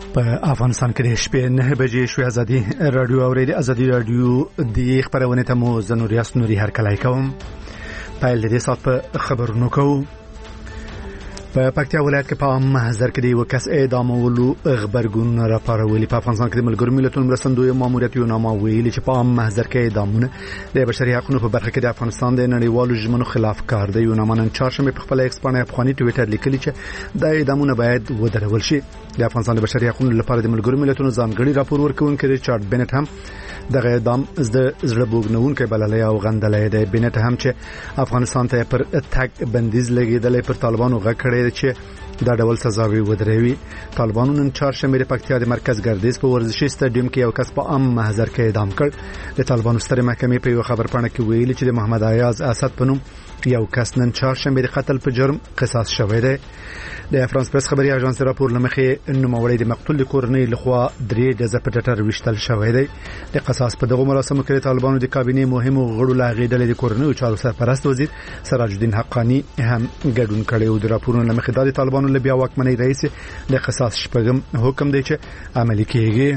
په افغانستان کې د شپې 9 بجې شوې ازادي رادیو اوریدي ازادي رادیو د خبرونه ته مو زنوریاس نوري هر کلای کوم پایل دې سات په خبرونو کوم په پکتیا ولایت کې په محضر کې دی وکس اعدامولو خبرګون راپارولی په افغانستان کې د ملګرو ملتونو مرستندوی ماموریت یو نامه ویلي چې په محضر کې اعدامونه د بشري حقوقو په برخه کې د افغانستان د نړیوالو ژمنو خلاف کار دی. یو نامه نن چهارشنبه په خپل ایکسپانه افغاني ټویټر لیکلی چې د اعدامونه باید ودرول شي. د افغانستان د بشري حقوقو لپاره د ملګرو ملتونو ځانګړي راپور ورکوونکی ریچارډ بنټ هم د اعدام زړه بوګنونکو بللې او غندلې دی. بنټ هم چې افغانستان ته پر تګ بندیز لګیدلې پر طالبانو غکړې چې دا ډول سزاوي ودروي. طالبانو نن چهارشنبه د پکتیا د مرکز ګردیز په ورزشي سټاډیوم کې یو کس په محضر کې اعدام کړ. د طالبانو ستره محکمې په یو خبرپاڼه کې ویلي چې د محمد ایاز اسد په نوم یو کس نن چهارشنبه د قتل په جرم قصاص شوی دی. د فرانس پریس خبري اژانس راپور لمخې نوموړی د مقتول د کورنۍ لخوا 3 ډزه په ټټر وشتل شوی دی. د قصاص په دغه مراسمو کې طالبانو د کابینې مهمو غړو لاغېدل د کورنۍ چارو سرپرست وزیر سراج الدین حقانی هم ګډون کړي او د راپورونو لمخې د طالبانو له بیا واکمنۍ رئیس د قصاص شپږم حکم دی چې عملي کیږي.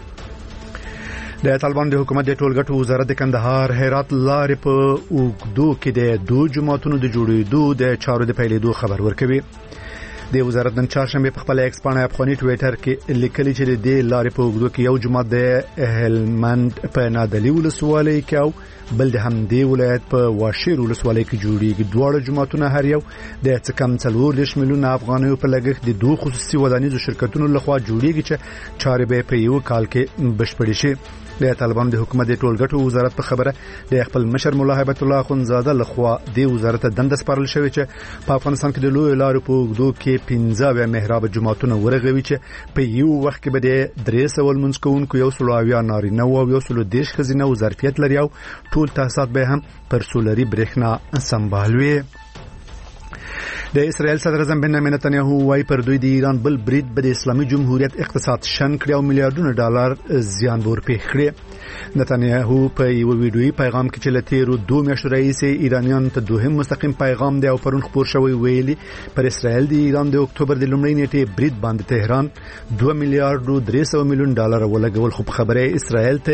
د طالبان د حکومت د ټولګټو وزارت د کندهار هرات لارې په اوګدو کې د دوه جماعتونو د جوړېدو د چارو د پیلېدو خبر ورکوي. د وزارت نن چهارشنبه په خپل ایکسپانه افغاني ټویټر کې لیکلي چې د لارې په اوګدو کې یو جماعت د هلمند په نادلی ولسوالۍ کې او بل د همدې ولایت په واشیر ولسوالۍ کې جوړیږي. دواړه جماعتونه هر یو د څکم 40 میلیون افغانیو په لګښت د دوه خصوصي ودانیزو شرکتونو لخوا جوړیږي چې چارې به په یو کال کې بشپړې شي. د طالبان د حکومت د ټولګټو وزارت په خبره د خپل مشر مولا هیبت الله اخونزاده لخوا د وزارت دنده سپارل شوې چې په افغانستان کې د لوی لارو په اوږدو کې 15 محراب جماعتونه ورغوي چې په یو وخت کې به د 300 منځ کوونکو یو سلویا نارینه او یو سلو دیش خزینه او ظرفیت لري او ټول تاسیسات به هم پر سولري برېښنا سمبالوي. د اسرائیل صدر اعظم بنیامین نتنیاهو وايي پر دوی د ایران بل برید به د اسلامي جمهوریت اقتصاد شن کړي او میلیارډونه ډالر زیان ورپېښ کړي. نتنیاهو په یو ویډیویي پیغام کې چې لتیرو 2 میاشتو رئیس ایرانیان ته دوهم مستقیم پیغام دی او پرون خبر شوی ویلي پر اسرائیل د ایران د اکتوبر د لومړۍ نیټې برید باندې تهران 2 میلیارډ 300 میلیون ډالر ولګول خو خبره اسرائیل ته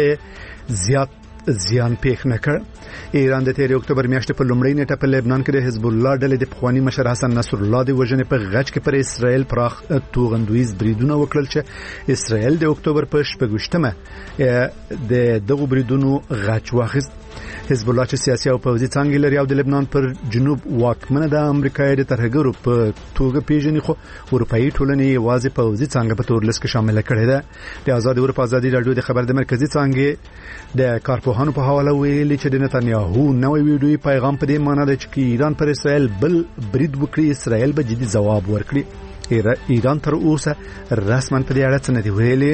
زیان پېښ نه کړ. ایران د 13 اکتوبر میاشتې په لومړۍ نیټه په لبنان کې د حزب الله ډلې د پخوانی مشر حسن نصر الله د وژنې په غچ کې پر اسرائیل پراخ توغندویز بریدونه وکړل چې اسرائیل د اکتوبر په 8مه د دغه بریدونو غچ واخیست. حزب الله چې سیاسي او پوځي څنګه لري او د لبنان پر جنوب واکمنه د امریکا د ترهګرو په توګه پیژني خو اروپאי ټولنې واځي پوځي څنګه په تور لیست کې شامل کړي ده. د آزاد اروپا ازادي رادیو د خبر د مرکزی څنګه د کارپوهانو په حواله ویلي چې د نتنیاهو نوې ویډیویي پیغام په دې معنی دی چې ایران پر اسرائیل بل برید وکړي اسرائیل به جدي ځواب ورکړي. ایران تر اوسه رسماً په دې اړه څه نه دی ویلي.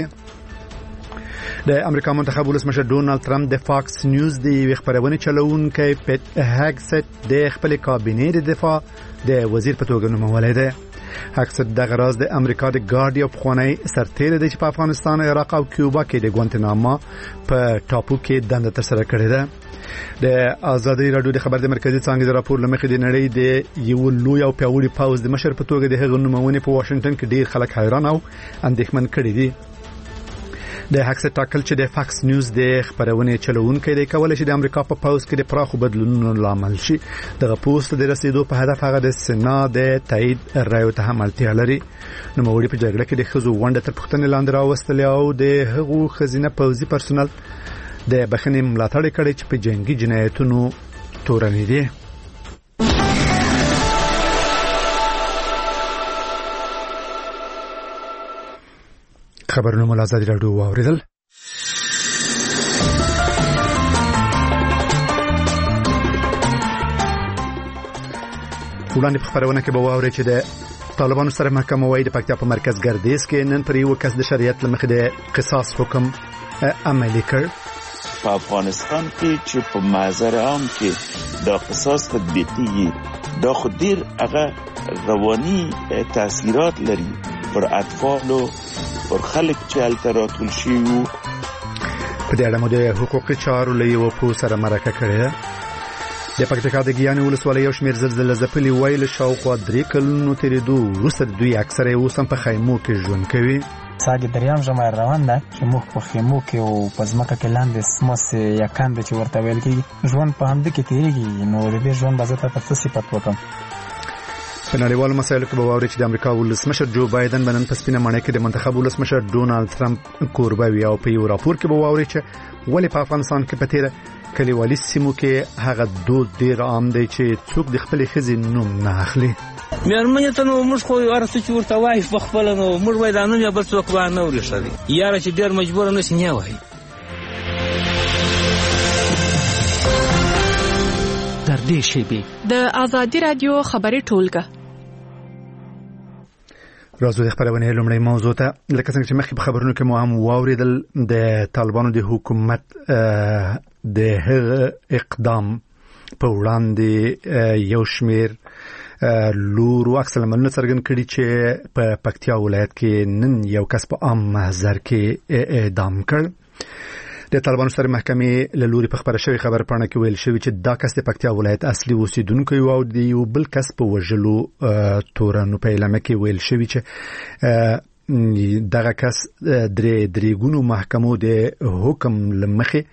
د امریکا منتخب ولسمشر ډونالد ترامپ د فاکس نیوز د خبرونه چلوونکی پیټ هاګسټ د خپل کابینې د دفاع د وزیر په توګه نومولی دی. هاګسټ د غراز د امریکا د ګارډي په خونې سرتیری د افغانستان عراق او کیوبا کې د ګوانتناما په ټاپو کې دنده ترسره کړې ده. د آزادي رادیو د خبر د مرکزی څنګه د راپور لمخې د نړۍ د یو لوی او پیاوړي پاوز د مشر په توګه د هغه نومونه په واشنگټن کې ډیر خلک حیران او اندېښمن کړي دي. د هاګسټ ټاکل چې د فاکس نیوز د خبرونه چلوونکی دی کولای شي د امریکا په پاوز کې د پراخو بدلونونو لامل شي. دغه پوسټ د رسیدو په هدف هغه د سنا د تایید رایو ته حملتیا لري. نو موږ په جګړه کې د خزو ونده تر پښتنې لاندې راوستل او د هغو خزینه پوځي پرسونل د بخښنې ملاتړ کړي چې په جنگي جنایتونو تورنې دي. خبرونه مو آزادي رادیو واوریدل. وړاندې په خبرونه کې به واوري چې د طالبانو سره محکمه وايي د پکتیا په مرکز ګردیز کې نن پر یو کس د شریعت لمخې د قصاص حکم عملي کړ. په افغانستان کې چې په محضر عام کې د قصاص تطبیقي دا خو ډیر هغه رواني تاثیرات لري پر اطفالو پر خلک چې التراتول شي وو. په دې اړه مو د حقوقي چارو له یو پوه سره مرکه کړې ده. د پکتیکا د ګیانې ولسوالۍ یو شمېر زلزله ځپلي ویل شاوخوا 3 کلونو تېرېدو وروسته دوی اکثره یې اوس هم په خیمو کې ژوند کوي. ساګي دریام ژمی روان ده چې موږ په خیمو کې او په ځمکه کې لاندې سموس یا کاندې چې ورته ویل کېږي ژوند په همدې کې تېرېږي. نو د دې ژوند به زه ته څه صفت وکړم؟ په نړیوالو مسایلو کې به واورئ چې د امریکا ولسمشر جو بایدن به نن په سپینه ماڼۍ کې د منتخب ولسمشر ډونالډ ترامپ کوربه وي او په یو راپور کې به واورئ چې ولې په افغانستان کې په تېره کلیوالي سیمو کې هغه دود ډېر عام دی چې څوک د خپلې ښځې نوم نه اخلي. مېرمنې ته نو موږ خو هر څه چې ورته وایي په خپله نو موږ وایي دا نوم یې بل څوک به نه ورېښوي یاره چې ډېر مجبوره نه شي نه وایي. در دې شیبې د ازادي رادیو خبري ټولګه راځو د خبرونې لومړی موضوع ته. لکه څنګه چې مخکې په خبرونو کې مو هم واورېدل د طالبانو د حکومت د هغه اقدام په وړاندې یو شمېر لورو عکس العملونه څرګند کړي چې په پکتیا ولایت کې نن یو کس په عام محضر کې اعدام کړ. د طالبانو سترې محکمې له لوري په خبره شوې خبر پاڼه کې ویل شوی چې دا کس د پکتیا ولایت اصلي اوسیدونکی و او د یو بل کس په وژلو تورن په اعلامیه کې ویل شوی چې دغه کس درې ګونو محکمو د حکم لمخې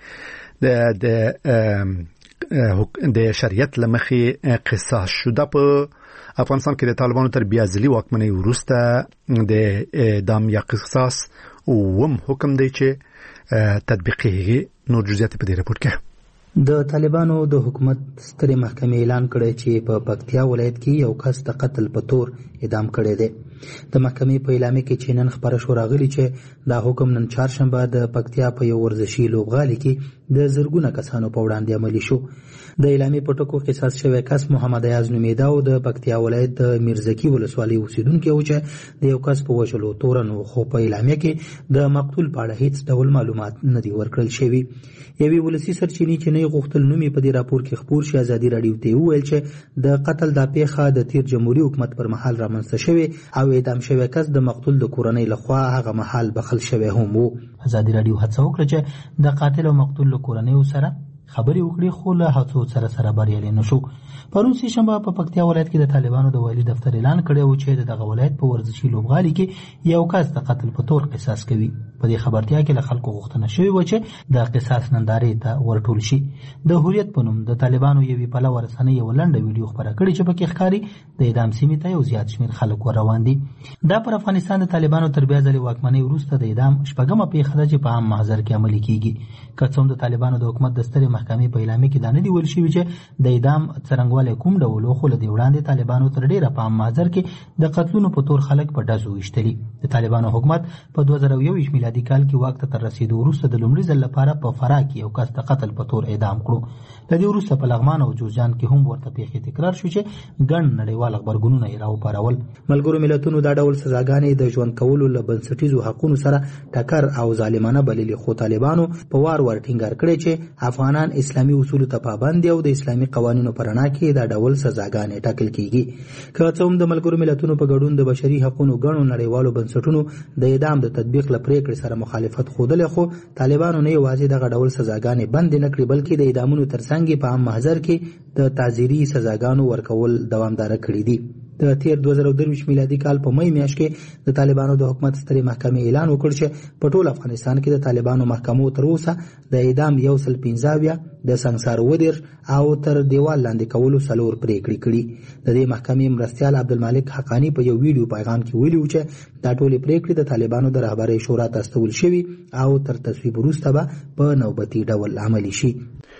د شریعت لمخې قصاص شو. په افغانستان کې د طالبانو تر بیا ځلي واکمنۍ وروسته د اعدام یا قصاص وم حکم دی چې تطبیقیږي. نور جزئیات په دې راپور کې. د طالبانو د حکومت سترې محکمې اعلان کړی چې په پکتیا ولایت کې یو کس د قتل په تور اعدام کړی دی. د محکمې په اعلامیه کې چې نن خبره شو راغلی چې دا حکم نن چهارشنبه د پکتیا په یو ورزشي لوبغالي کې د زرګونه کسانو په وړاندې عملي شو. د اعلامیې په ټکو قصاص شوی کس محمد ایاز نومیده او د پکتیا ولایت د میرزکی ولسوالۍ اوسیدونکی و چې د یو کس په وژلو تورن و، خو په اعلامیه کې د مقتول په اړه هیڅ ډول معلومات نه دي ورکړل شوي. یوې ولسي سرچینې چې نه غوښتل نوم یې په دې راپور کې خپور شي ازادي رادیو ته وویل چې د قتل دا پیښه د تیر جمهوریت حکومت پر مهال رامنځته شوې او اعدام شوی کس د مقتول د کورنۍ لخوا هغه مهال بخښل شوی هم و. ازادي رادیو هڅه وکړه چې د قاتل او مقتول له کورنۍ سره خبرې وکړي خو له هڅو سره بریالي نه شو. پرون سه شنبه په پکتیا ولایت کې د طالبانو د والي دفتر اعلان کړی و چې دغه ولایت په ورزشي لوبغالي کې یو کس د قتل په تور قصاص کوي. په دې خبرتیا کې له خلکو غوښتنه شوې و چې د قصاص نندارې ته ورټول شي. د هوریت په نوم د طالبانو یوې پلوه رسنۍ یو لنډه ویډیو خپره کړې چې پکې ښکاري د اعدام سیمې ته یو زیات شمېر خلک روان دي. دا پر افغانستان د طالبانو تر بیا ځلې واکمنۍ وروسته د اعدام شپږمه پیښه ده چې په عام محضر کې عملي کیږي. که څه هم د طالبانو د حکومت د سترې محکمې په اعلامیه کې دا نه دي ویل شوي چې د اعدام څرنګوالی کوم ډول و، خو له دې وړاندې طالبانو تر ډېره په عام محضر کې د قتلونو په تور خلک په ډزو ویشتلي. د طالبانو حکومت په 2021 میلادي کال کې واک ته تر رسېدو وروسته د لومړي ځل لپاره په فراه کې یو کس د قتل په تور اعدام کړو. له دې وروسته په لغمان او جوزجان کې هم ورته پیښې تکرار شو چې ګڼ نړیوال غبرګونونه یې راوپارول. ملګرو ملتونو دا ډول سزاګانې د ژوند کولو له بنسټیزو حقونو سره ټکر او ظالمانه بللي، خو طالبانو په وار ټینګار کړی چې افغانان اسلامي اصولو ته پابند دي او د اسلامي قوانینو په رڼا کې دا ډول سزاګانې ټاکل کیږي. که څه هم د ملګرو ملتونو په ګډون د بشري حقوقو ګڼو نړیوالو بنسټونو د اعدام د تطبیق له پریکړې سره مخالفت ښودلی، خو طالبانو نه یوازې دغه ډول سزاګانې بندې نه کړې بلکې د اعدامونو ترڅنګ په عام محضر کې د تعزیري سزاګانو ورکول دوامداره کړي دي. د تیر 2023 میلادي کال په مې میاشت کې د طالبانو د حکومت سترې محکمې اعلان وکړ چې په ټول افغانستان کې د طالبانو محکمو تر اوسه د اعدام 115 د سنگسار ودر او تر دیوال لاندې کولو 4 پریکړې کړي. د دې محکمې مرستیال عبدالمالک حقانی په یو ویډیو پیغام کې ویلي چې دا ټولې پریکړې د طالبانو د رهبرۍ شورا ته استول شوي او تر تصویب وروسته به په نوبتي ډول عملي شي.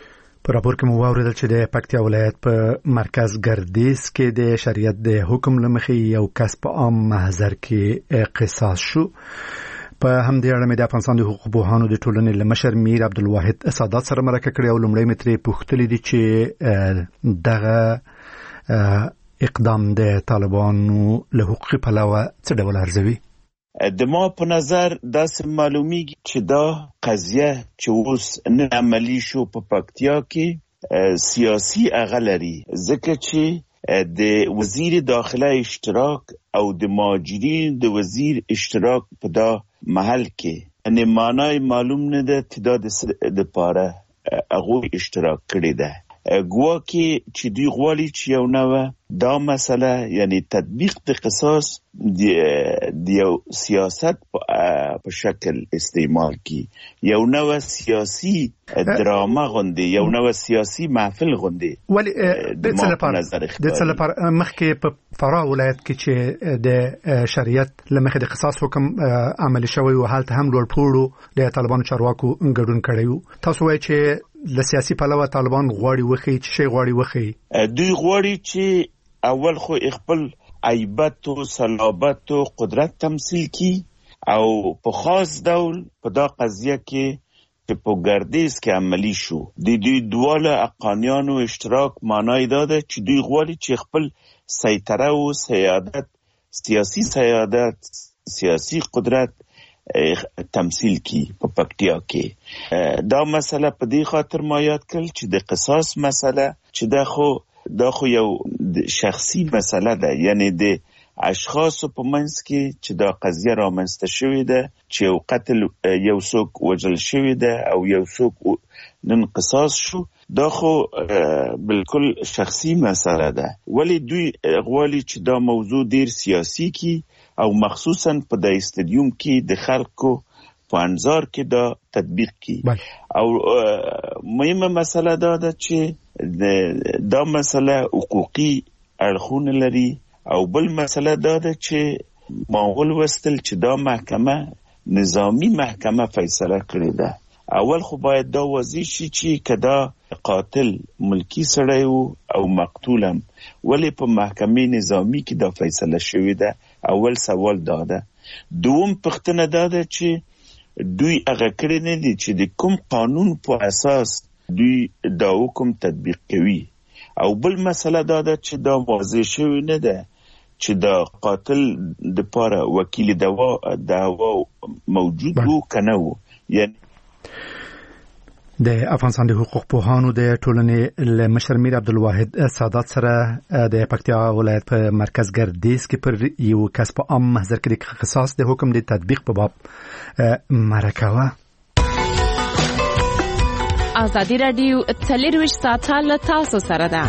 په راپور کې مو واورېدل چې د پکتیا ولایت په مرکز ګردیز کې د شریعت د حکم له مخې یو کس په عام محضر کې قصاص شو. په همدې اړه مې د افغانستان د حقوقو پوهانو د ټولنې له مشر میر عبدالواحد سادات سره مرکه کړې او لومړی مې ترې پوښتلي دي چې دغه اقدام د طالبانو له حقوقي پلوه څه ډول ارزوي. د ما په نظر داسې معلومیږي چې دا قضیه چې اوس نه عملي شو په پکتیا کې سیاسي اغه لري، ځکه چې د وزیر داخله اشتراک او د مهاجرین د وزیر اشتراک په دا محل کې ان معنی معلوم نه ده تعداد د پاره هغه اشتراک کړی ده. ګواکې چې دوی غواړي چې یو نوه دا مسله یعنی تطبیق د قصاص د یو سیاست په شکل استعمال کی یو نوه سیاسی دراما غوندې یو نوه سیاسی محفل غوندې ولی د څه لپاره مخکې په فراه ولایت کې چې د شریعت لمخې د قصاص حکم عملي شوی او حالت هم لوړ پوړو د طالبانو چارواکو ګډون کړی تاسو وایي چې د سیاسي پلوه طالبان غواړي وخی چې شی غواړي وخی دوی غواړي چې اول خو خپل عیبت او صلابت او قدرت تمثيل کی او په خاص ډول په دا قضیه کې چې په ګردیز کې عملی شو د دوی دواله اقانیانو اشتراک معنی داده چې دوی غواړي چې خپل سیطره او سیادت سیاسی قدرت تمثيل کی په پکتیا کې دا مسله په دې خاطر ما یاد کړل چې د قصاص مسله چې دا خو یو شخصي مسله ده یعنی د اشخاص په منځ کې چې دا قضیه رامنځته شوې ده چې یو قتل یو څوک وژل شوی ده او یو څوک نن قصاص شو دا خو بالکل شخصي مسله ده ولی دوی غواړي چې دا موضوع ډیر سیاسي کی او مخصوصا په د استادیوم کې د خلکو په انظار کې دا تطبیق کی او مهمه مسله ده چې دا مسله حقوقي اړخونه لري او بل مسله ده چې معقول وستل چې دا محکمه نظامی محکمه فیصله کړې ده اول خو باید دا واضح شي چې کدا قاتل ملکی سړی او مقتولم ولی په محکمه نظامی کې دا فیصله شوې ده اول سوال ده دوم پوښتنه ده چې دوی هغه کړی نه دي چې د کوم قانون په اساس دوی دا حکم تطبیق کوي او بل مسله ده چې دا واضح شوی نه ده چې دا قاتل د پاره وکیل دعوا موجود وو کنه وو یعنی د افغانستان د حقوق پوهانو د ټولنې مشر میر عبدالواحد سادات سره د پکتیا ولایت په مرکز ګردیز کې پر یو کس په عام محضر کې د قصاص د حکم د تطبیق په باب مرکه ازادي رادیو 24 ساعته له تاسو سره ده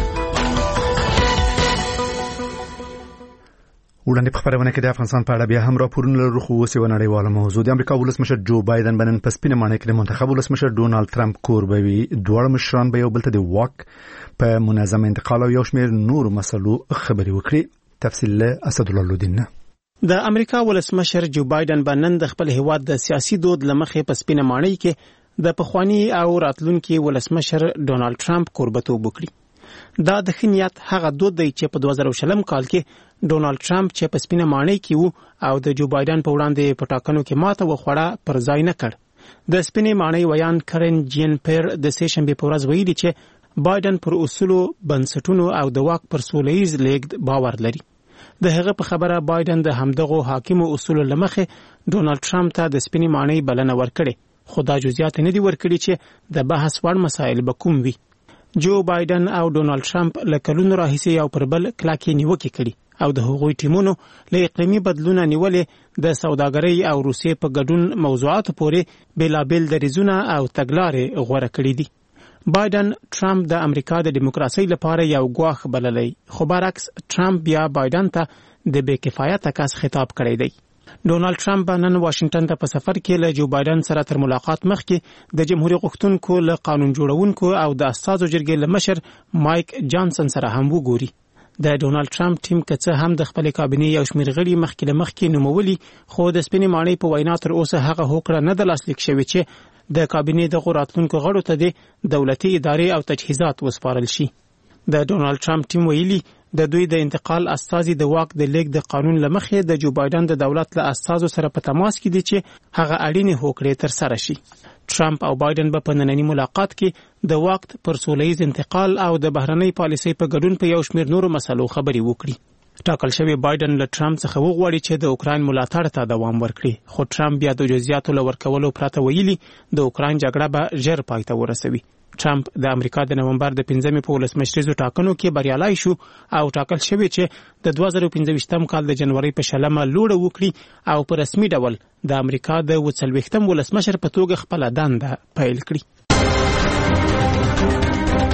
وړاندې په خبرونه کې د افغانستان په اړه بیا هم راپورونه لرو خو اوس یو نړیواله موضوع د امریکا ولسمشر جو بایدن بنن په سپینه ماڼۍ کې د منتخب ولسمشر ډونالد ټرمپ کوربوي دوه مشران به یو بل ته د واک په منظم انتقال او یو شمېر نور مسلو خبري وکړي تفصیل له اسد الله لودین د امریکا ولسمشر جو بایدن بنن د خپل هیواد د سیاسي دود لمخې په سپینه ماڼۍ کې د پخوانی او راتلونکي ولسمشر ډونالد ټرمپ کوربتوب وکړي دا د خنیات هغه دود دی چې په 2020 کال کې ډونالد ټرمپ چې په سپینه ماڼۍ کې وو او د جو بایدن په وړاندې په ټاکنو کې ماته وخوړه پر ځای نه کړ د سپینه ماڼۍ ویان کرن جین پیر د سیشنبه په ورځ ویلي چې بایدن پر اصولو بنسټونو او د واک پر سولهییز لیږد باور لري د هغه په خبره بایدن د همدغه حاکمو اصولو لمخې ډونالد ټرمپ ته د سپینه ماڼۍ بلنه ورکړي خدا جزئیات نه دي ورکړي چې د بحث وړ مسایل به کوم وي جو بایدن او ډونالد ټرمپ لکلونو راهیسې یو پر بل کلاکې نیوکې کړي او د هغوی ټیمونو له اقلیمي بدلونه نیولې د سوداګرۍ او روسیې په ګډون موضوعاتو پورې بېلابېل دریځونه او تګلارې غوره کړي دي بایدن ټرمپ د امریکا د دیموکراسۍ لپاره یو ګواښ بللی خو برعکس ټرمپ بیا بایدن ته د بې کفایته کس خطاب کړی دی ډونالد ټرمپ نن واشنگټن ته په سفر کې له جو بایدن سره تر ملاقات مخکې د جمهوریت غوښتونکو له قانون جوړونکو او د اساسو جرګې له مشر مایک جانسن سره هم وګوري د ډونالد ټرمپ ټیم کڅه هم د خپل کابینې یو شمېر غړي مخکې نومولي خو د سپینې ماڼۍ په وینا تر اوسه هغه هوکړه نه د لاسلیک شوې چې د کابینې د راتلونکو غړو ته د دولتي ادارې او تجهیزات وسپارل شي د ډونالد ټرمپ ټیم ویلي د دوی د انتقال اساسي د واک د لیک د قانون لمخې د جو بایدن د دولت له اساسو سره په تماس کې دي چې هغه اړینې هوکړې تر سره شي ټرمپ او بایدن په نننی ملاقات کې د واک پر سولهییز انتقال او د بهرنۍ پالیسۍ په ګډون په یو شمېر نورو مسلو خبرې وکړي ټاکل شوی بایدن له ټرمپ څخه وغواړي چې د اوکراین ملاتړ ته دوام ورکړي خو ټرمپ بیا د جزئیاتو لورکولو پرته ویلي د اوکراین جګړه به ژر پای ته ورسوي ټرمپ د امریکا د نومبر د 15 په ولسمشریزو ټاکنو کې بریالای شو او ټاکل شوی چې د 2015 کال د جنوري په شلمه لوړه وکړي او په رسمي ډول د امریکا د 40 ولسمشر په توګه خپل دنده پیل کړي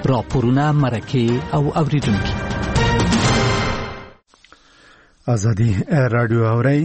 راپورونه، مرکې او اوریدونکي. ازادي رادیو اوري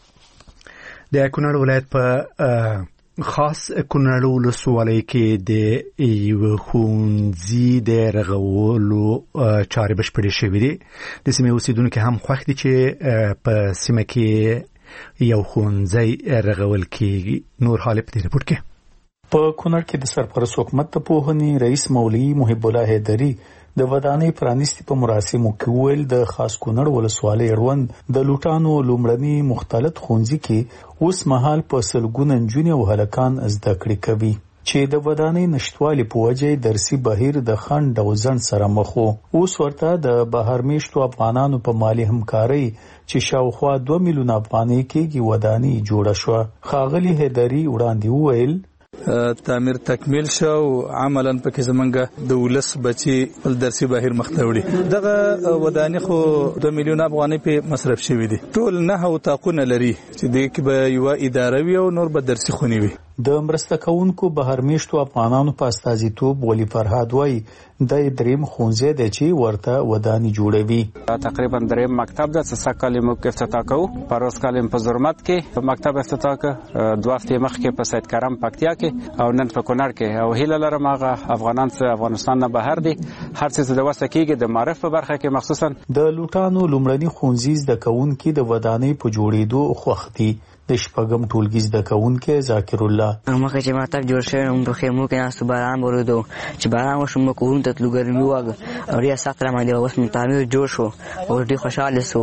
د کونړ ولایت په خاص کونړ ولسوالۍ کې د یو ښوونځي د رغولو چارې بشپړې شوې دي. د سیمې اوسیدونکو هم خوښ دي چې په سیمه کې یو ښوونځی رغول کېږي. نور حال په دې رپورټ کې. په کونړ کې د سرپرست حکومت د پوهنې رئیس مولوي محب الله حیدري د ودانۍ پرانیستي په مراسمو کې ویل د خاص کونړ ولسوالۍ اړوند د لوټانو لومړني مختلط ښوونځي کې اوس مهال په سلګونه نجونې او هلکان زده کړې کوي چې د ودانۍ نشټوالي په وجه درسي بهیر د خنډ او ځنډ سره مخ وو. اوس ورته د بهر میشتو افغانانو په مالی همکارۍ چې شاوخوا 2 میلیون افغانۍ کېږي ودانۍ جوړه شوه. ښاغلي حیدري وړاندې وویل تعمیر تکمیل شو او عملاً پکې زمونږ د ولس بچي درسي بهیر مخته وړي. دغه ودانۍ خو 2 میلیون افغانۍ په مصرف شوی دي. ټول 9 اتاقونه لري چې د کې به یو اداره وي او نور به درسي خونې وي. د مرسته کوونکو بهر میشتو افغانانو په استازیتوب ولی فرهاد وای د دریم ښوونځی دی چې ورته ودانۍ جوړوي. تقریبا دریم مکتب د څه کلمو کې افتتاح کوو. پروس کلم په زرمت کې مکتب افتتاح ک 2 هفته مخکې په سید کرم پکتیا کې او نن په کونړ کې. او هیله لرم هغه افغانان څخه افغانستان نه بهر دي هر څه د وسه کېږي د معرف په برخه کې مخصوصا د لوټانو لومړني ښوونځي د کوونکو د ودانۍ په جوړېدو خوښتي. د شپږم ټولګي زده کوونکی ذاکر الله مخکې چې مکتب جوړ شوی نو په خیمو کې ناستو باران ورېدو چې باران وشو موږ کورونو ته تلو ګرمي واږه او ډېر سخت راباندې اوس مو تعمیر جوړ شو او ډېر خوشحاله سو.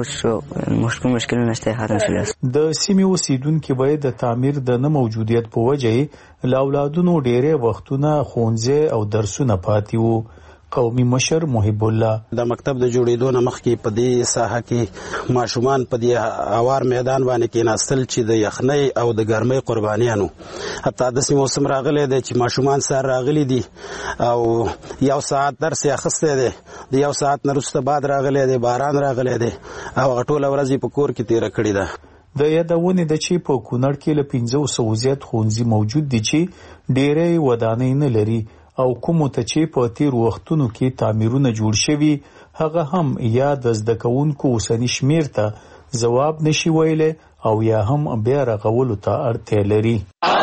نور مشکلونه شته ختم شول. د سیمې اوسیدونکي باید د تعمیر د نه موجودیت په وجه له اولادونو ډېرې وختونه ښوونځي او درسونه پاتې وو. قومي مشر محب الله د مکتب د جوړېدو نه مخکې په دې ساحه کې ماشومان په دې اوار میدان باندې کې ناستل چې د یخنۍ او د ګرمۍ قربانیانو. حتی د سیمې موسم راغلی دی چې ماشومان سره راغلي دي او 1 ساعت درس یې اخیستی دی. د 1 ساعت نه وروسته باد راغلی دی، باران راغلی دی او هغه ټوله ورځ یې په کور کې تېره کړې ده. د یادونې ده چې په کونړ کې له 500 زیات ښوونځي موجود دي چې ډېرې ودانۍ نه لري او کومو ته چې په تیر وختونو کې تعمیرونه جوړ شوي هغه هم یا د زده کوونکو اوسني شمیر ته ځواب نشي ویلی او یا هم بیا رغولو ته اړتیا لري.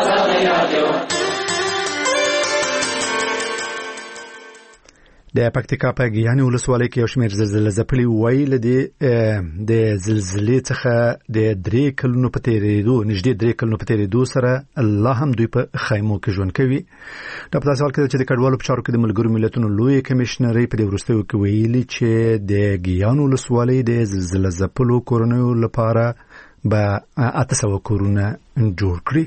د پکتیکا په ګیاني ولسوالۍ کې یو شمېر زلزلې ځپلي ویل دي. د زلزلې څخه د 3 کلونو په تېرېدو نږدې 3 کلونو په تېرېدو سره الله هم دوی په خیمو کې ژوند کوي. دا په داسې حال کې چې د کډوالو په چارو کې د ملګرو ملتونو لوی کمیشنرۍ په دې وروستیو کې ویلي چې د ګیانو ولسوالۍ د زلزلې ځپلو کورنیو لپاره به 800 کورونه جوړ کړي.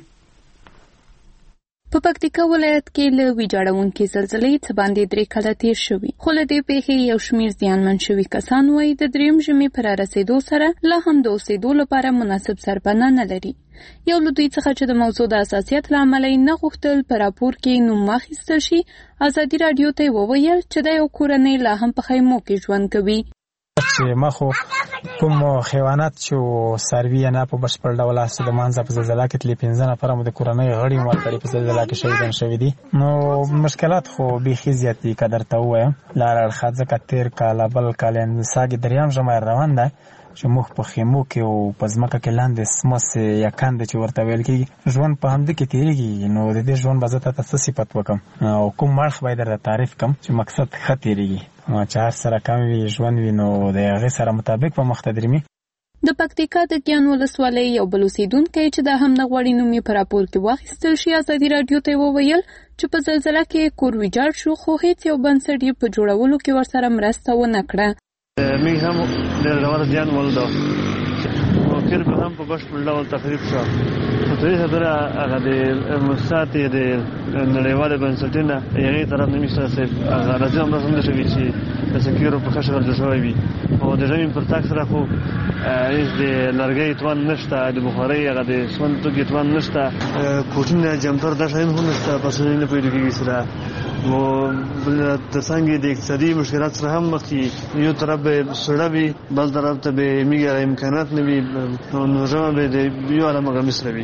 په پکتیکا ولایت کې له ویجاړونکې زلزلې څخه باندې 3 کاله تیر شوي، خو له دې پیښې یو شمېر زیانمن شوي کسان وایي د دریم ژمي پر رسیدو سره لا هم د اوسېدو لپاره مناسب سرپناه نه لري. یو له دوی څخه چې د موضوع د اساسیت له امله یې نه غوښتل په راپور کې نوم واخیستل شي، ازادي راډیو ته وویل چې د یو کورنۍ لا هم په خیمو کې ژوند کوي. چې ما خو کوم حیوانات چې سروي نه په بشپړ ډول است د مانځه په زلزلہ کې تلې 15 نفر مو د کورنۍ غړي مو کړي په زلزلہ کې شهیدان شوي دي. نو مشکلات خو بيخي زیات دي قدر ته وایم. لار اړخه ځکه تیر کال بل کال ساګي دریام ژمه روان ده چې موږ په خیمو کې او په ځمکه کې لاندې سموس یا کاند چې ورته ویل کېږي ژوند په همدې کې تیریږي. نو د دې ژوند به زه ته څه صفت وکم او کوم مړخ باید در تعریف کم چې مقصد ښه تیریږي چې هر سره کم وي ژوند وي نو د هغې سره مطابق په مخ ته درمي. د پکتیکا د ګیان ولسوالۍ یو بل اوسیدونکی چې دا هم نه غواړي نوم یې په راپور کې واخیستل شي ازادي راډیو ته وویل چې په زلزلہ کې کور ویجاړ شو خو هیڅ یو بنسټ یې په جوړولو کې ورسره مرسته ونه کړه. موږ هم ډېر ډول زیان ولدو او کور به هم په بشپړ ډول تخریب شو. خو ترې خبره هغه د مساعدې د نړیوالو بنسټونو یې طرف نه میشته چې هغه راځي هم نه شوي چې د سکیورو په خښه ورته شوی وي او د ژمي پر تاک سره خو هیڅ د لرګۍ توان نشته، د بخارۍ هغه د سون توکي توان نشته، کوټونه جمپر دا شاین هم نشته، پسونه نه پیدا کېږي سره و د څنګه د اقتصادي مشکلات سره هم مخ یو طرف به سړه وي بل طرف ته به میګر امکانات نه وي نو ژوند به د یو عالم غمس وي.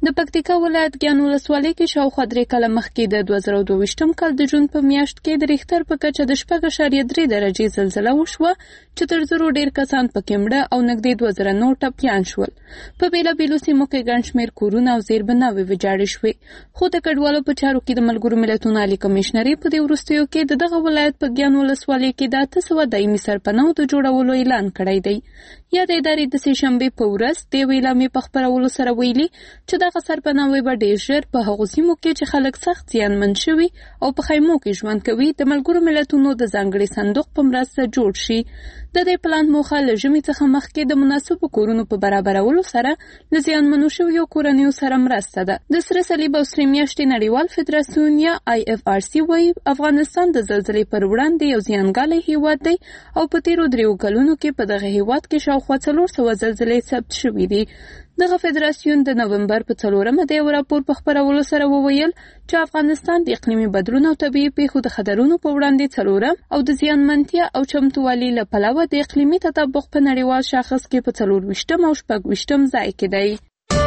د پکتیکا ولایت ګیان ولسوالۍ کې شاوخوا 3 کاله مخکې د 2022م کال د جون په میاشت کې د ریختر په کچه د 4.3 درجې زلزله وشوه چې تر 0 ډیر کسان پکې مړه او نږدې 2000 نور ټپیان شول. په بیلابیلو سیمو کې ګڼ شمېر کورونه او زیربناوې ویجاړې شوې. خو د کډوالو په چارو کې د ملګرو ملتونو عالي کمشنري په دې وروستیو کې دغه ولایت په ګیان ولسوالۍ کې د 800 دایمي سرپناهو د جوړولو اعلان کړی دی. یا د ادارې د سهشنبې په ورځ د اعلانې په خپرولو سره ویلي چې دغه سرپناهوي به ډېر ژر په هغو سیمو کې چې خلک سخت زیانمن شوي او په خیمو کې ژوند کوي د ملګرو ملتونو د ځانګړي صندوق په مرسته جوړ شي. د دې پلان موخه له ژمي څخه مخکې د مناسبو کورونو په برابرولو سره له زیانمنو شویو کورنیو سره مرسته ده. د سره صلیب او سرې میاشتې نړیوال فدراسیون یا IFRC وایي افغانستان د زلزلې پر وړاندې یو زیانګالی هیواد دی او په تیرو 3 کلونو کې په دغه هیواد کې شاوخوا 400 زلزلې ثبت شوي دي. دغه فدراسیون د نومبر په 4مه د یو راپور په خپرولو سره وویل چې افغانستان د اقلیمي بدلون او طبیعي پیښو د خطرونو په وړاندې 4م او د زیانمنتیا او چمتووالي له پلوه د اقلیمي تطابق په نړیوال شاخص کې په 24 او 26 ځای کې دی.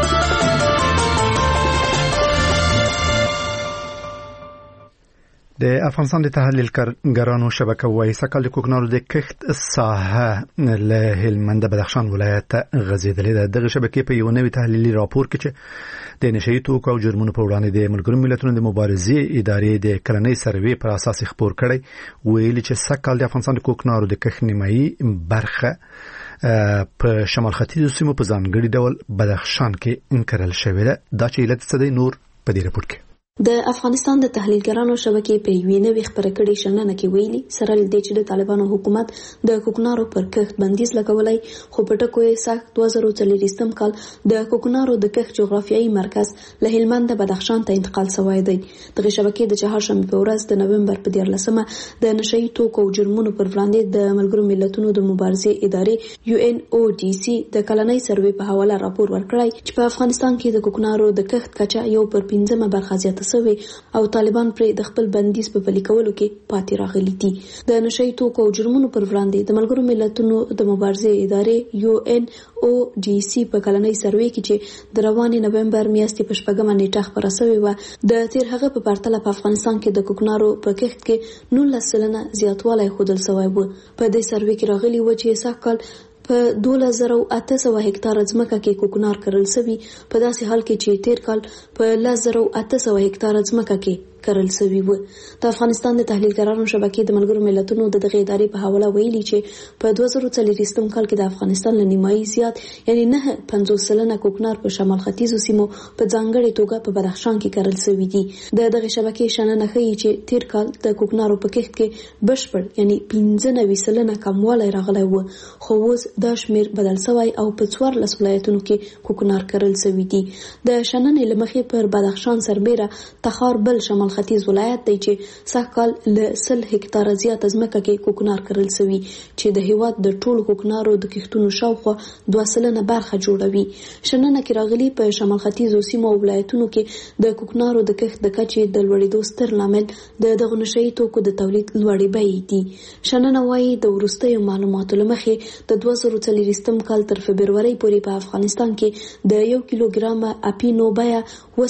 د افغانستان د تحلیلګرانو شبکه وایي سږ کال د کوکنارو د کښت ساحه له هلمند بدخشان ولایت ته غځېدلې ده. دغه شبکې په یو نوي تحلیلي راپور کې چې د نشهیي توکو او جرمونو په وړاندې د ملګرو ملتونو د مبارزې ادارې د کلنۍ سروې پر اساس خپور کړی ویلي چې سږ کال د افغانستان د کوکنارو د کښت نیمایي برخه په شمال ختیځو سیمو په ځانګړي ډول بدخشان کې انکرل شوې ده. دا چې علت څه دی نور په دې راپور کې. د افغانستان د تحلیلګرانو شبکې په یوې نوې خبره کړې شننه کې ویلي سره لدې چې د طالبانو حکومت د کوکنارو پر کښت بندیز لګولای خو په ټکو یې سخت 2024م کال د کوکنارو د کښت جغرافیایي مرکز له هلمند بدخشان ته انتقال شوی دی. دغه شبکې د چهارشنبه په ورځ د نومبر په 14مه د نشهیي توکو او جرمونو پر وړاندې د ملګرو ملتونو د مبارزې ادارې UNODC د کلنۍ سروې په حواله راپور ورکړی چې په افغانستان کې د کوکنارو د کښت کچه یو پر 15 برخه زیاته سوي او طالبان پر د خپل بندیز په پلي کولو کې پاتې راغلي دي. د نشهیي توکو او جرمونو پر وړاندې د ملګرو ملتونو د مبارزې ادارې UNODC په کلنۍ سروې کې چې د روانې نومبر میاشتې په 4مه نیټه خپره شوې و د تیر هغه په پرتله په افغانستان کې د کوکنارو په کښت کې 19% زیاتوالی ښودل شوی و. په دې سروې کې راغلي و چې سږ کال په 2800 هکتاره ځمکه کې کوکنار کرل شوی په داسې حال کې چې تیر کال په 1800 هکتاره ځمکه کې کرل شوی و. د افغانستان د تحلیلګرانو شبکې د ملګرو ملتونو د دغه ادارې په حواله ویلي چې په 2024م کال کې د افغانستان له نیمایي زیات یعنی 9.50% کوکنار په شمال ختیځو سیمو په ځانګړې توګه په بدخشان کې کرل شوی دي. د دغه شبکې شننه ښیي چې تیر کال د کوکنارو په کښت کې بشپړ یعنی 15% کموالی راغلی و خو اوس دا شمیر بدل شوی او په 14 ولایتونو کې کوکنار کرل شوی دي. د شننې له مخې پر بدخشان سربیره تخار بل شمال ختیځ ولایت دی چې سږ کال له 100 هکتاره زیات ځمکه کې کوکنار کرل شوی چې د هیواد د ټولو کوکنارو د کښتونو شاوخوا 2% برخه جوړوي. شننه کې راغلي په شمال ختیځو سیمو او ولایتونو کې د کوکنارو د کښت د کچې د لوړېدو ستر لامل د دغو نشهیي توکو د تولید لوړې بیې دي. شننه وایي د وروستیو معلوماتو له مخې د 2024م کال تر فبرورۍ پورې په افغانستان کې د 1 کیلوګرام اپینو بیه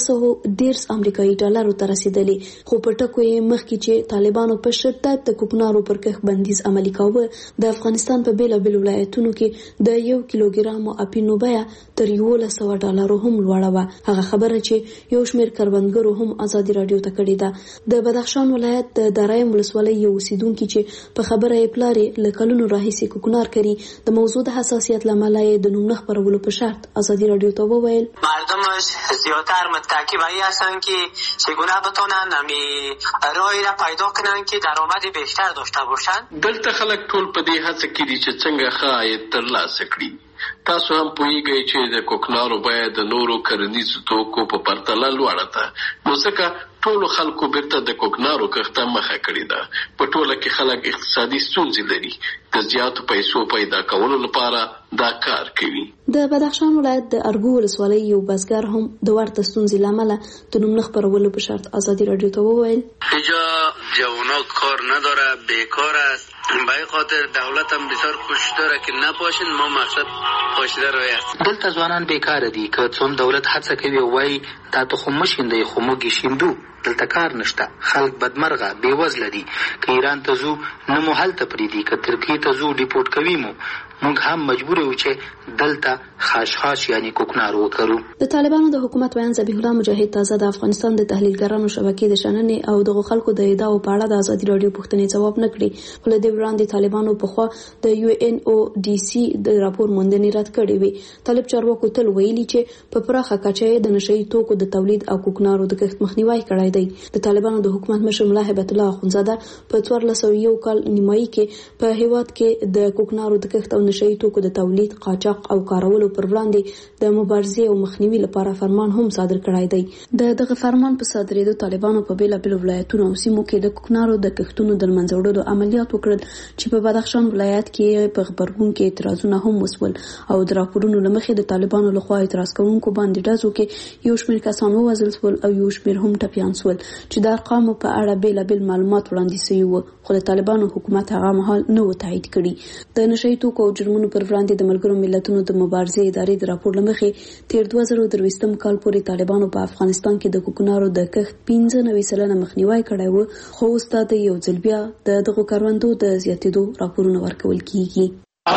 210 امریکایي ډالرو ته رسیدلې خو په ټکو یې مخکې چې طالبانو په شدت د کوکنارو پر کښت بندیز عملي کاوه د افغانستان په بیلابیلو ولایتونو کې د 1 کیلوګرام اپینو بیه تر 1100 ډالرو هم لوړه وه. هغه خبره چې یو شمېر کروندګرو هم ازادي راډیو ته کړې ده. د بدخشان ولایت د درایم ولسوالۍ یو اوسیدونکي چې په خبره یې پلار یې له کلونو راهیسې کوکنار کوي د موضوع د حساسیت له امله یې د نوم نه خپرولو په شرط ازادي راډیو ته وویل مردمش زیادتر متکی هستند که چگونه بتونن رای را پیدا کنن که درآمد بیشتر داشته باشند. دلته خلک ټول په دې هڅه کې دي چې څنګه ښه عاید ترلاسه کړي. تاسو هم پوهیږئ چې د کوکنارو بیه د نورو کرنیزو توکو په پرتله لوړه ده نو ځکه ټولو خلکو بیرته د کوکنارو کښت ته مخه کړې ده. په ټوله کې خلک اقتصادي ستونزې لري د زیاتو پیسو پیدا کولو لپاره دا کار کوي. د بدخشان ولایت د ارګو ولسوالۍ یو بزګر هم د ورته ستونزې له امله د نوم نه خپرولو په شرط ازادي راډیو ته وویل اینجا جوانا کار نداره بیکار است به این خاطر دولت هم بسیار کوشش داره که نباشین ما مقصد خوشدار وایاست. دلته ځوانان بیکاره دي که څوم دولت هڅه کوي وایي تا ته خو مشیندئ خو موږ شیندو. دلته کار نشته، خلک بدمرغه بېوزله دي. که ایران ته ځو نه مو هلته پرېږدي، که ترکیې ته ځو ډیپورټ کوي مو. موږ هم مجبور یو چې دلته خاشخاش یعنی کوکنار وکړو. د طالبانو د حکومت ویان ذبیح الله مجاهد تازه د افغانستان د تحلیلګرانو شبکې د شننې او دغه خلکو د ادعاو په اړه د ازادي راډیو پوښتنې ځواب نه کړي. خو له دې وړاندې طالبانو پخوا د UNODC د راپور موندنې رد کړې وې. طالب چارواکو تل ویلي چې په پراخه کچه د نشئی توکو د تولید او کوکنارو د کښت مخنیوی کړی دی. د طالبانو د حکومت مشر ملا هیبت الله اخونزاده په 1401 کال نیمایي کې په هیواد کې د کوکنارو د کښت او نشئی توکو د تولید، قاچاق او کارولو پر وړاندې د مبارزې او مخنیوي لپاره فرمان هم صادر کړی دی. دغه فرمان په صادرېدو طالبانو په بیلابیلو ولایتونو او سیمو کې د کوکنارو د کښتونو د منځه وړلو عملیات وکړل چې په بدخشان ولایت کې په غبرګون کې اعتراضونه هم وسول او د راپورونو له مخې د طالبانو لخوا اعتراض کوونکو باندې ډزو کې یو شمېر کسان ووژل شول او یو شمېر هم ټپیان شول چې د ارقامو په اړه بیلابیل معلومات وړاندې شوي وو، خو د طالبانو حکومت هغه مهال نه و تایید کړي. د نشئی توکو او جرمونو پر وړاندې د ملګرو ملتونو د مبارزې ادارې د راپور له مخې تیر 2023 کال پورې طالبانو په افغانستان کې د کوکنارو د کښت 95% مخنیوی کړی و، خو اوس د یو ځل بیا دغه کاروندو د زیاتېدو راپورونه ورکول کیږي.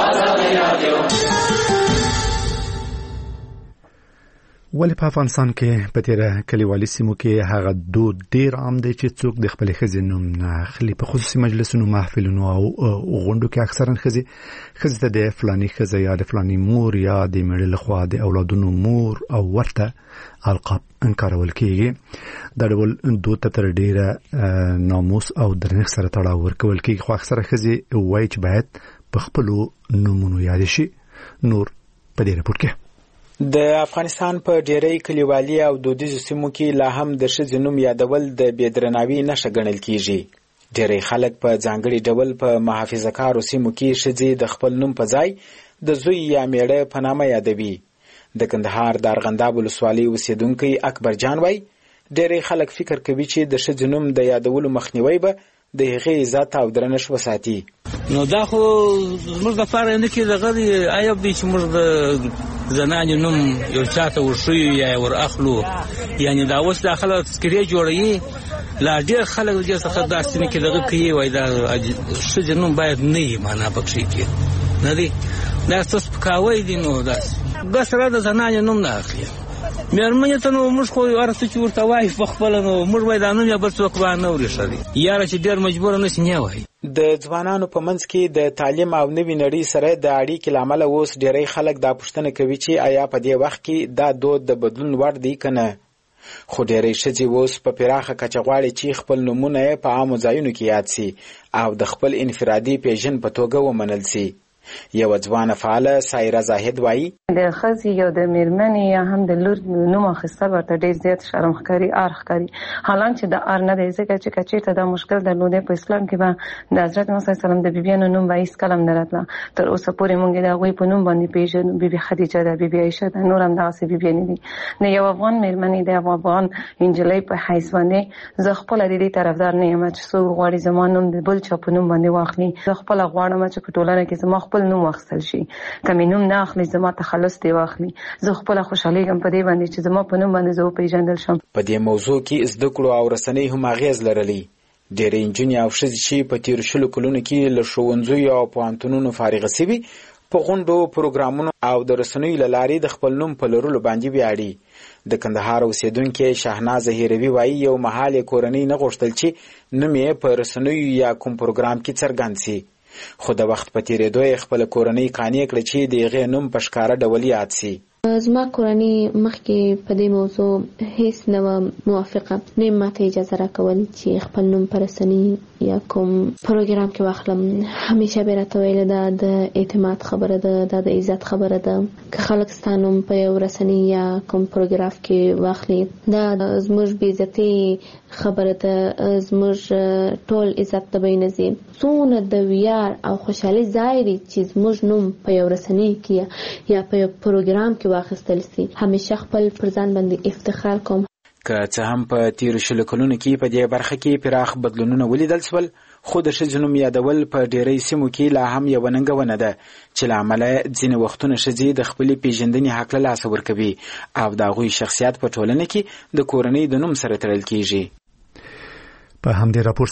ولې په افغانستان کې په تیره کلیوالي سیمو کې هغه دود ډیر عام دی چې څوک د خپل ښځې نوم نه اخلي؟ په خصوصي مجلسونو، محفلونو او غونډو کې اکثرا ښځې ته د فلاني ښځه یا د فلاني مور یا د مېړه لخوا د اولادونو مور او ورته القاب انکارول کیږي. دا ډول دود ته تر ډیره ناموس او درنښت سره تړاو ورکول کیږي، خو اکثره ښځې وایي چې باید په خپلو نومونو یاد شي. نور په دې راپور کې د افغانستان په ډیری کلیوالي او دودیزو سیمو کې لا هم د ښځې نوم یادول د بېدرناوي نښه ګڼل کیږي. ډیری خلک په ځانګړي ډول په محافظه‌کارو سیمو کې ښځې د خپل نوم په ځای د زوی یا میړه په نامه یادوي. د کندهار د ارغنداب ولسوالۍ اوسیدونکی اکبر جان وایي ډیری خلک فکر کوي چې د ښځې نوم د یادولو مخنیوی به د هغې عزت او درنښت وساتي. نو دا خو زموږ دپاره نه کې دغه عیب دی چې موږ د زنانې نوم یو چاته ورښیو یا ور اخلو. یعنې دا اوس دا خلک تذکرې جوړوي، لا ډېر خلک د دې څخه داسې نه کې دغه کوي، وایي دا ښځې نوم باید نه وي معنا پکښې کې نه دی. دا څه سپکاوی دی. نو داسې بس را د زنانې نوم نه اخلي. مېرمنې ته نو موږ خو هر څه چې ورته وایي پخپله نو موږ وایي دا نوم یا بل څوک به نه وري ښه دی. یاره چې ډېر مجبوره نه شي نه وایي. د ځوانانو په منځ کې د تعلیم او نوې نړۍ سره د اړیکې له امله اوس ډیری خلک دا پوښتنه کوي چې آیا په دې وخت کې دا دود د بدلون وړ دی که نه. خو ډیری ښځې اوس په پراخه کچه غواړي چې خپل نومونه یې په عامو ځایونو کې یاد سي او د خپل انفرادي پیژند په توګه ومنل سي. یو ځوانه فعاله سایره زاهد وایي د ښځې یا د مېرمنې یا هم د لور نوم اخیستل ورته ډېر زیات شرم ښکاري، ار ښکاري، حالانکه چې د ار نه دی، ځکه چې که چېرته دا مشکل درلودی په اسلام کې به د حضرت محمد صلی الله علیه وسلم د بیبیانو نوم به هېڅکله هم نه راتله. تر اوسه پورې موږ د هغوی په نوم باندې پېژنو. بیبي خدیجه ده، بیبي عایشه ده، نور هم دغسې بیبیانې دي. د یو افغان مېرمنې د یو افغان نجلۍ په حیث باندې زه خپله د دې طرفدار نه یم چې څوک غواړي زما نوم د بل چا په نوم باندې واخلي. زه خپله غواړم چې په ټولنه کې زما خپل نوم واخیستل شي. که مې نوم نه اخلي زما تخلص دی واخلي. زه خپله خوشحالیږم په دې باندې چې زما په نوم باندې زه وپېژندل شم. په دې موضوع کې زده کړو او رسنۍ هم اغېز لرلی. ډېرې نجونې او ښځې چې په تېرو 20 کلونو کې له ښوونځیو او پوهنتونونو فارغه سوي په غونډو، پروګرامونو او د رسنیو له لارې د خپل نوم په لرلو باندې ویاړي. د کندهار اوسیدونکې شاهناز هیروي وایي یو مهال یې کورنۍ نه غوښتل چې نوم یې په رسنیو یا کوم پروګرام کې څرګند سي، خو د وخت په تېرېدو یې خپله کورنۍ قانع کړه چې د هغې نوم په ښکاره ډول یاد سي. زما کورنۍ مخکې په دې موضوع هیڅ نه وه موافقه، نه یې ماته اجازه راکول چې خپل نوم په رسنۍ یا کوم پروګرام کې واخلم. همیشه به راته ویله دا د اعتماد خبره ده، دا د عزت خبره ده. که خلک ستا نوم په یو رسنۍ یا کوم پروګرام کې واخلي دا زموږ بېعزتۍ خبره ده، زموږ ټول عزت ته به یې نه ځي. څومره د ویاړ او خوشحالۍ ځای دی چې زموږ نوم په یو رسنۍ کې یا په یو پروګرام کې واخیستل سي. همیشه خپل پر ځان باندې افتخار کوم. که څه هم په تیر شلو کلونو کې په دې برخه کې پراخ بدلونونه ولیدل شول خو د ښځو نوم یادول په ډیری سیمو کې لا هم یوه ننګونه ده چې له امله ځینې وختونه ښځې د خپلې پیژندنې حق له لاسه ورکوي او د هغوی شخصیت په ټولنه کې د کورنۍ د نوم سره تړل کیږي. په همدې راپور